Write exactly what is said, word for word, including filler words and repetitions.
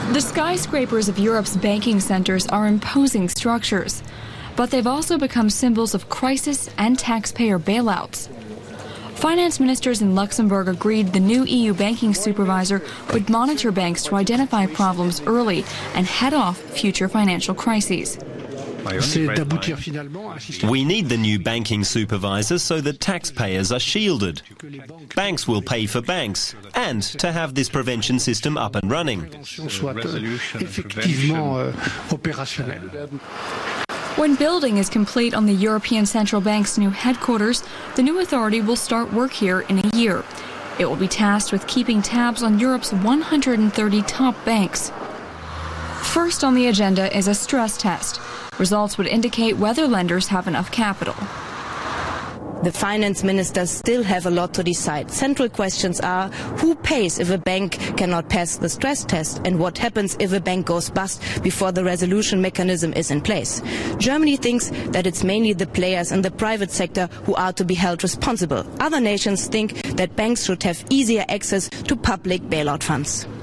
The skyscrapers of Europe's banking centers are imposing structures, but they've also become symbols of crisis and taxpayer bailouts. Finance ministers in Luxembourg agreed the new E U banking supervisor would monitor banks to identify problems early and head off future financial crises. We need the new banking supervisor so that taxpayers are shielded. Banks will pay for banks, and to have this prevention system up and running. When building is complete on the European Central Bank's new headquarters, the new authority will start work here in a year. It will be tasked with keeping tabs on Europe's one hundred thirty top banks. First on the agenda is a stress test. Results would indicate whether lenders have enough capital. The finance ministers still have a lot to decide. Central questions are who pays if a bank cannot pass the stress test, and what happens if a bank goes bust before the resolution mechanism is in place. Germany thinks that it's mainly the players in the private sector who are to be held responsible. Other nations think that banks should have easier access to public bailout funds.